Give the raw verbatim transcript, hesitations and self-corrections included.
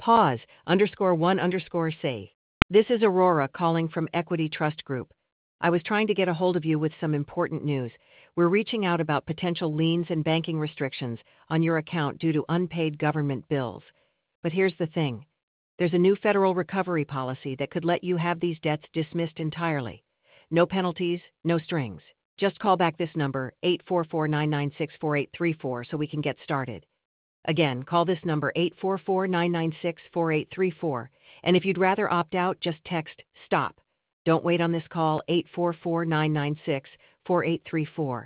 Pause, underscore one underscore say. This is Aurora calling from Equity Trust Group. I was trying to get a hold of you with some important news. We're reaching out about potential liens and banking restrictions on your account due to unpaid government bills. But here's the thing. There's a new federal recovery policy that could let you have these debts dismissed entirely. No penalties, no strings. Just call back this number, eight four four, nine nine six, four eight three four, so we can get started. Again, call this number eight four four, nine nine six, four eight three four, and if you'd rather opt out, just text STOP. Don't wait on this call, eight four four, nine nine six, four eight three four.